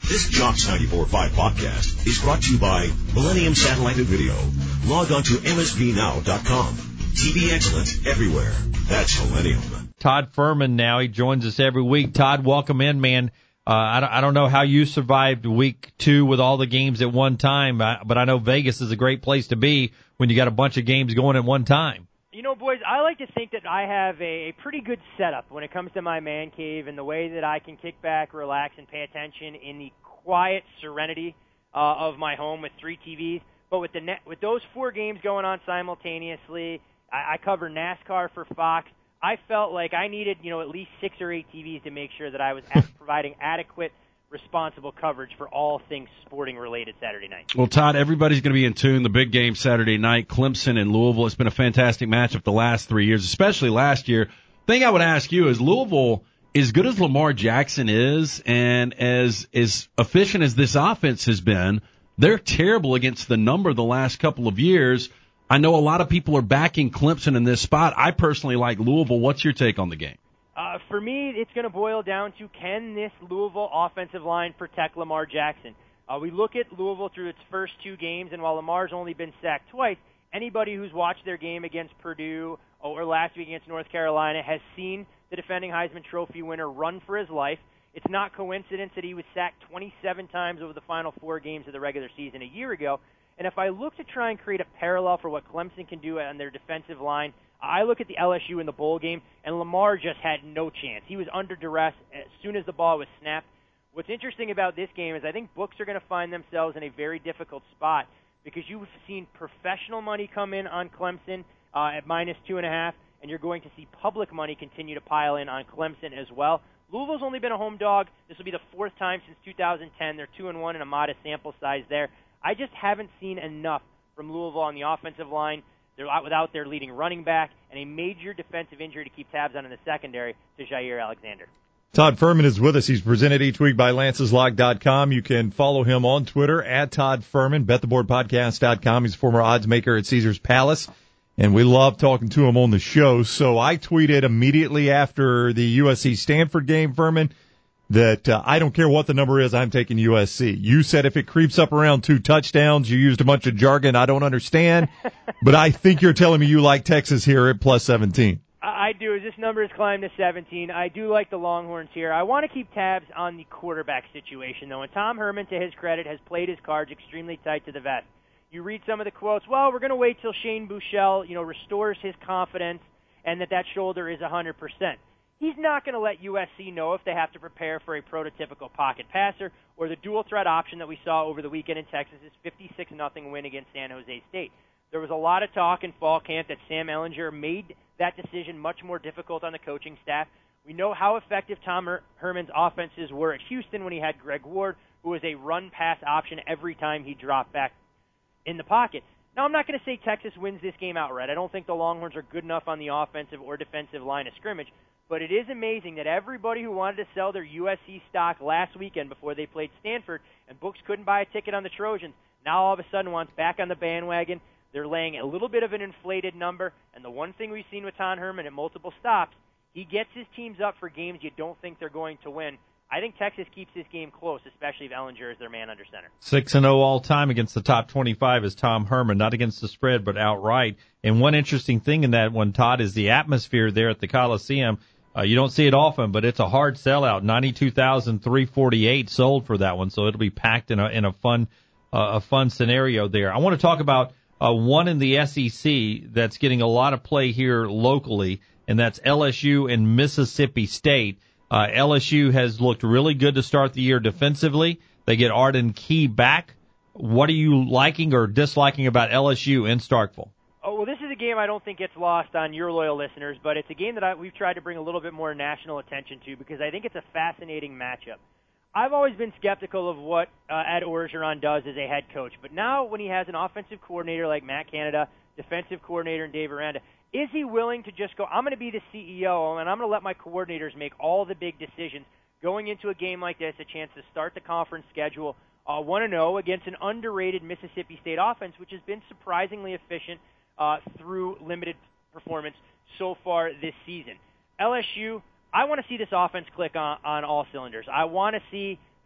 This Jocks 94.5 podcast is brought to you by Millennium Satellite and Video. Log on to msvnow.com. TV excellence everywhere. That's Millennium. Todd Fuhrman now. He joins us every week. Todd, welcome in, man. I don't know how you survived week 2 with all the games at one time, but I know Vegas is a great place to be when you got a bunch of games going at one time. You know, boys, I like to think that I have a pretty good setup when it comes to my man cave and the way that I can kick back, relax, and pay attention in the quiet serenity of my home with 3 TVs. But with those 4 games going on simultaneously, I cover NASCAR for Fox. I felt like I needed, at least 6 or 8 TVs to make sure that I was providing adequate, responsible coverage for all things sporting-related Saturday night. Well, Todd, everybody's going to be in tune. The big game Saturday night, Clemson and Louisville. It's been a fantastic matchup the last 3 years, especially last year. Thing I would ask you is Louisville, as good as Lamar Jackson is and as efficient as this offense has been, they're terrible against the number the last couple of years. I know a lot of people are backing Clemson in this spot. I personally like Louisville. What's your take on the game? For me, it's going to boil down to, can this Louisville offensive line protect Lamar Jackson? We look at Louisville through its first 2 games, and while Lamar's only been sacked twice, anybody who's watched their game against Purdue or last week against North Carolina has seen the defending Heisman Trophy winner run for his life. It's not coincidence that he was sacked 27 times over the final 4 games of the regular season a year ago. And if I look to try and create a parallel for what Clemson can do on their defensive line, I look at the LSU in the bowl game, and Lamar just had no chance. He was under duress as soon as the ball was snapped. What's interesting about this game is I think books are going to find themselves in a very difficult spot because you've seen professional money come in on Clemson at -2.5, and you're going to see public money continue to pile in on Clemson as well. Louisville's only been a home dog. This will be the 4th time since 2010. They're 2-1 in a modest sample size there. I just haven't seen enough from Louisville on the offensive line. They're without their leading running back and a major defensive injury to keep tabs on in the secondary to Jair Alexander. Todd Fuhrman is with us. He's presented each week by Lance'sLock.com. You can follow him on Twitter at Todd Fuhrman, BetTheBoardPodcast.com. He's a former odds maker at Caesars Palace, and we love talking to him on the show. So I tweeted immediately after the USC-Stanford game, Fuhrman, that I don't care what the number is, I'm taking USC. You said if it creeps up around 2 touchdowns, you used a bunch of jargon I don't understand, but I think you're telling me you like Texas here at +17. I do. As this number has climbed to 17, I do like the Longhorns here. I want to keep tabs on the quarterback situation, though, and Tom Herman, to his credit, has played his cards extremely tight to the vest. You read some of the quotes, well, we're going to wait till Shane Buechele, restores his confidence and that shoulder is 100%. He's not going to let USC know if they have to prepare for a prototypical pocket passer or the dual threat option that we saw over the weekend in Texas' 56-0 win against San Jose State. There was a lot of talk in fall camp that Sam Ehlinger made that decision much more difficult on the coaching staff. We know how effective Tom Herman's offenses were at Houston when he had Greg Ward, who was a run-pass option every time he dropped back in the pocket. Now, I'm not going to say Texas wins this game outright. I don't think the Longhorns are good enough on the offensive or defensive line of scrimmage. But it is amazing that everybody who wanted to sell their USC stock last weekend before they played Stanford and books couldn't buy a ticket on the Trojans, now all of a sudden wants back on the bandwagon. They're laying a little bit of an inflated number. And the one thing we've seen with Tom Herman at multiple stops, he gets his teams up for games you don't think they're going to win. I think Texas keeps this game close, especially if Ehlinger is their man under center. 6-0 all time against the top 25 is Tom Herman, not against the spread, but outright. And one interesting thing in that one, Todd, is the atmosphere there at the Coliseum. You don't see it often, but it's a hard sellout. 92,348 sold for that one, so it'll be packed in a fun scenario there. I want to talk about one in the SEC that's getting a lot of play here locally, and that's LSU and Mississippi State. LSU has looked really good to start the year defensively. They get Arden Key back. What are you liking or disliking about LSU in Starkville? Oh, well, this is a game I don't think gets lost on your loyal listeners, but it's a game that we've tried to bring a little bit more national attention to because I think it's a fascinating matchup. I've always been skeptical of what Ed Orgeron does as a head coach, but now when he has an offensive coordinator like Matt Canada, defensive coordinator in Dave Aranda, is he willing to just go, I'm going to be the CEO and I'm going to let my coordinators make all the big decisions going into a game like this, a chance to start the conference schedule 1-0 against an underrated Mississippi State offense, which has been surprisingly efficient through limited performance so far this season. LSU, I want to see this offense click on all cylinders. I want to see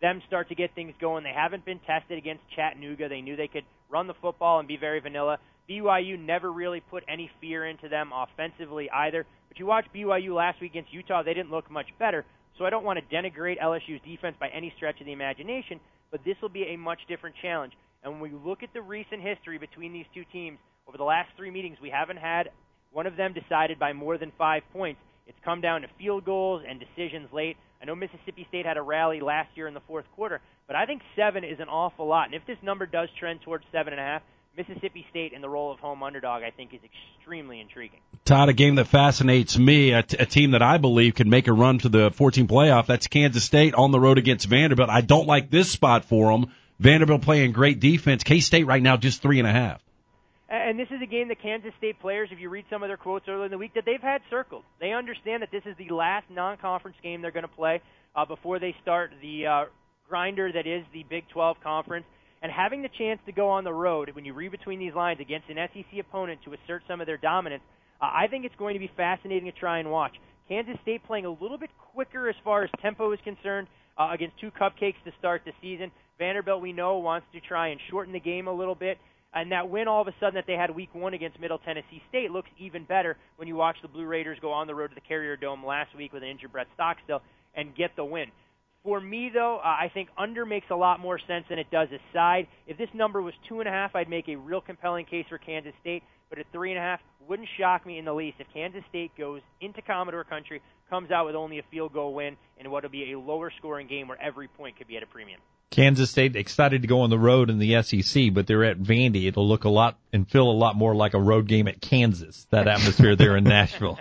them start to get things going. They haven't been tested against Chattanooga. They knew they could run the football and be very vanilla. BYU never really put any fear into them offensively either. But you watch BYU last week against Utah, they didn't look much better. So I don't want to denigrate LSU's defense by any stretch of the imagination, but this will be a much different challenge. And when we look at the recent history between these two teams, over the last 3 meetings, we haven't had one of them decided by more than 5 points. It's come down to field goals and decisions late. I know Mississippi State had a rally last year in the fourth quarter, but I think 7 is an awful lot. And if this number does trend towards 7.5, Mississippi State in the role of home underdog, I think, is extremely intriguing. Todd, a game that fascinates me, a team that I believe could make a run to the 14 playoff, that's Kansas State on the road against Vanderbilt. I don't like this spot for them. Vanderbilt playing great defense. K-State right now just 3.5. And this is a game that Kansas State players, if you read some of their quotes earlier in the week, that they've had circled. They understand that this is the last non-conference game they're going to play before they start the grinder that is the Big 12 Conference. And having the chance to go on the road, when you read between these lines, against an SEC opponent to assert some of their dominance, I think it's going to be fascinating to try and watch. Kansas State playing a little bit quicker as far as tempo is concerned against two cupcakes to start the season. Vanderbilt, we know, wants to try and shorten the game a little bit. And that win all of a sudden that they had week 1 against Middle Tennessee State looks even better when you watch the Blue Raiders go on the road to the Carrier Dome last week with an injured Brett Stockstill and get the win. For me, though, I think under makes a lot more sense than it does a side. If this number was 2.5, I'd make a real compelling case for Kansas State. But at 3.5, wouldn't shock me in the least if Kansas State goes into Commodore Country, comes out with only a field goal win, in what will be a lower scoring game where every point could be at a premium. Kansas State excited to go on the road in the SEC, but they're at Vandy. It'll look a lot and feel a lot more like a road game at Kansas, that atmosphere there in Nashville.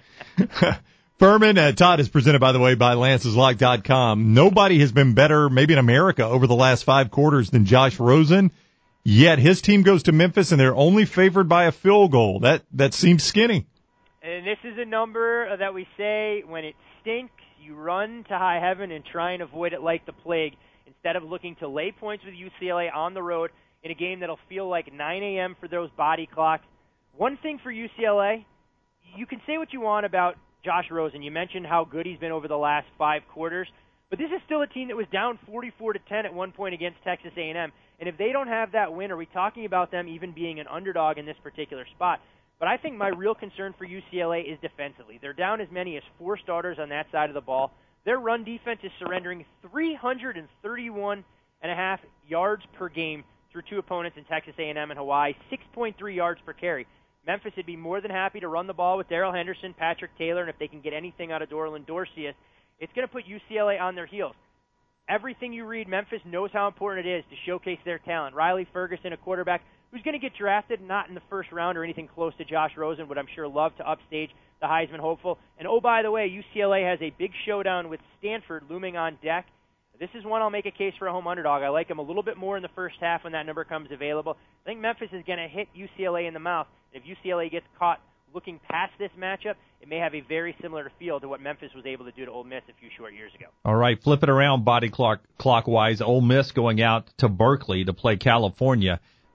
Furman, Todd is presented, by the way, by LancesLock.com. Nobody has been better, maybe in America, over the last 5 quarters than Josh Rosen. Yet his team goes to Memphis, and they're only favored by a field goal. That seems skinny. And this is a number that we say when it stinks, you run to high heaven and try and avoid it like the plague, instead of looking to lay points with UCLA on the road in a game that'll feel like 9 a.m. for those body clocks. One thing for UCLA, you can say what you want about Josh Rosen. You mentioned how good he's been over the last 5 quarters, but this is still a team that was down 44-10 at one point against Texas A&M. And if they don't have that win, are we talking about them even being an underdog in this particular spot? But I think my real concern for UCLA is defensively. They're down as many as 4 starters on that side of the ball. Their run defense is surrendering 331.5 yards per game through 2 opponents in Texas A&M and Hawaii, 6.3 yards per carry. Memphis would be more than happy to run the ball with Darrell Henderson, Patrick Taylor, and if they can get anything out of Dorland Dorsey, it's going to put UCLA on their heels. Everything you read, Memphis knows how important it is to showcase their talent. Riley Ferguson, a quarterback who's going to get drafted, not in the first round or anything close to Josh Rosen, would I'm sure love to upstage the Heisman hopeful. And oh, by the way, UCLA has a big showdown with Stanford looming on deck. This is one I'll make a case for a home underdog. I like them a little bit more in the first half when that number comes available. I think Memphis is going to hit UCLA in the mouth. If UCLA gets caught looking past this matchup, it may have a very similar feel to what Memphis was able to do to Ole Miss a few short years ago. All right, flip it around clockwise. Ole Miss going out to Berkeley to play California.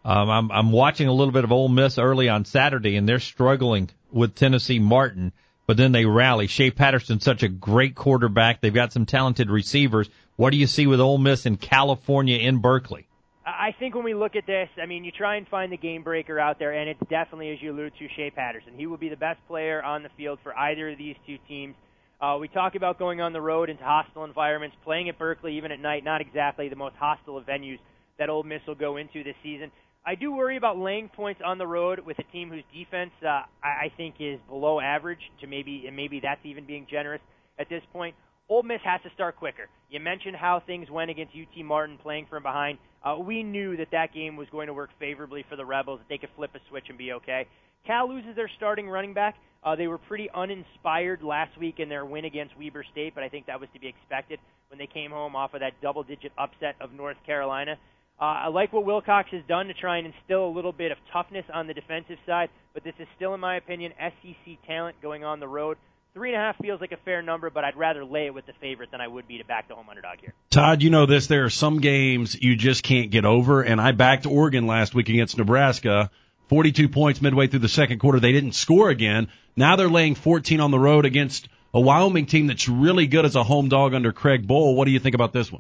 I'm watching a little bit of Ole Miss early on Saturday, and they're struggling with Tennessee Martin, but then they rally. Shea Patterson's such a great quarterback. They've got some talented receivers. What do you see with Ole Miss in California in Berkeley? I think when we look at this, I mean, you try and find the game breaker out there, and it's definitely, as you allude to, Shea Patterson. He will be the best player on the field for either of these two teams. We talk about going on the road into hostile environments, playing at Berkeley even at night, not exactly the most hostile of venues that Ole Miss will go into this season. I do worry about laying points on the road with a team whose defense I think is below average, and maybe that's even being generous at this point. Ole Miss has to start quicker. You mentioned how things went against UT Martin playing from behind. We knew that game was going to work favorably for the Rebels, that they could flip a switch and be okay. Cal loses their starting running back. They were pretty uninspired last week in their win against Weber State, but I think that was to be expected when they came home off of that double-digit upset of North Carolina. I like what Wilcox has done to try and instill a little bit of toughness on the defensive side, but this is still, in my opinion, SEC talent going on the road. 3.5 feels like a fair number, but I'd rather lay it with the favorite than I would be to back the home underdog here. Todd, you know this. There are some games you just can't get over, and I backed Oregon last week against Nebraska. 42 points midway through the second quarter. They didn't score again. Now they're laying 14 on the road against a Wyoming team that's really good as a home dog under Craig Bohl. What do you think about this one?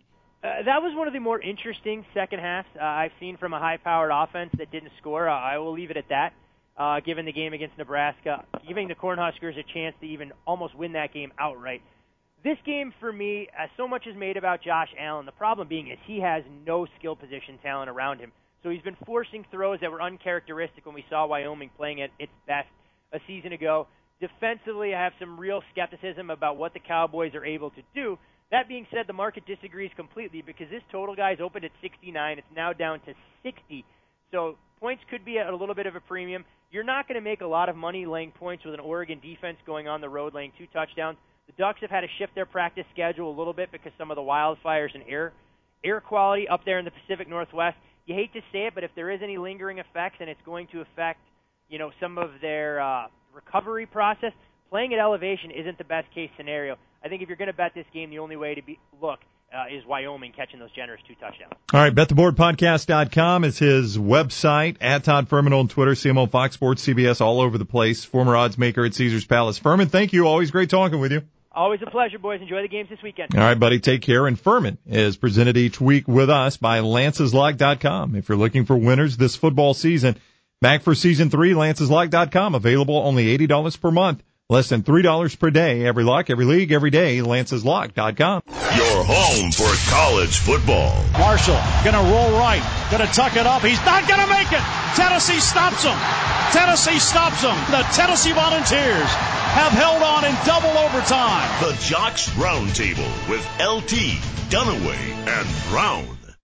That was one of the more interesting second halves I've seen from a high-powered offense that didn't score. I will leave it at that, given the game against Nebraska, giving the Cornhuskers a chance to even almost win that game outright. This game, for me, so much is made about Josh Allen. The problem being is he has no skill position talent around him. So he's been forcing throws that were uncharacteristic when we saw Wyoming playing at its best a season ago. Defensively, I have some real skepticism about what the Cowboys are able to do. That being said, the market disagrees completely because this total, guys, opened at 69. It's now down to 60. So points could be at a little bit of a premium. You're not going to make a lot of money laying points with an Oregon defense going on the road laying 2 touchdowns. The Ducks have had to shift their practice schedule a little bit because some of the wildfires and air quality up there in the Pacific Northwest. You hate to say it, but if there is any lingering effects and it's going to affect, some of their recovery process, playing at elevation isn't the best case scenario. I think if you're going to bet this game, the only way to look is Wyoming catching those generous 2 touchdowns. All right, BetTheBoardPodcast.com is his website. At Todd Furman on Twitter, CMO, Fox Sports, CBS, all over the place. Former odds maker at Caesars Palace. Furman, thank you. Always great talking with you. Always a pleasure, boys. Enjoy the games this weekend. All right, buddy. Take care. And Furman is presented each week with us by Lance'sLock.com. If you're looking for winners this football season, back for Season 3, Lance'sLock.com. Available only $80 per month. Less than $3 per day. Every lock, every league, every day. Lance'sLock.com. Your home for college football. Marshall gonna roll right, gonna tuck it up. He's not gonna make it. Tennessee stops him. Tennessee stops him. The Tennessee Volunteers have held on in double overtime. The Jocks Roundtable with LT, Dunaway, and Brown.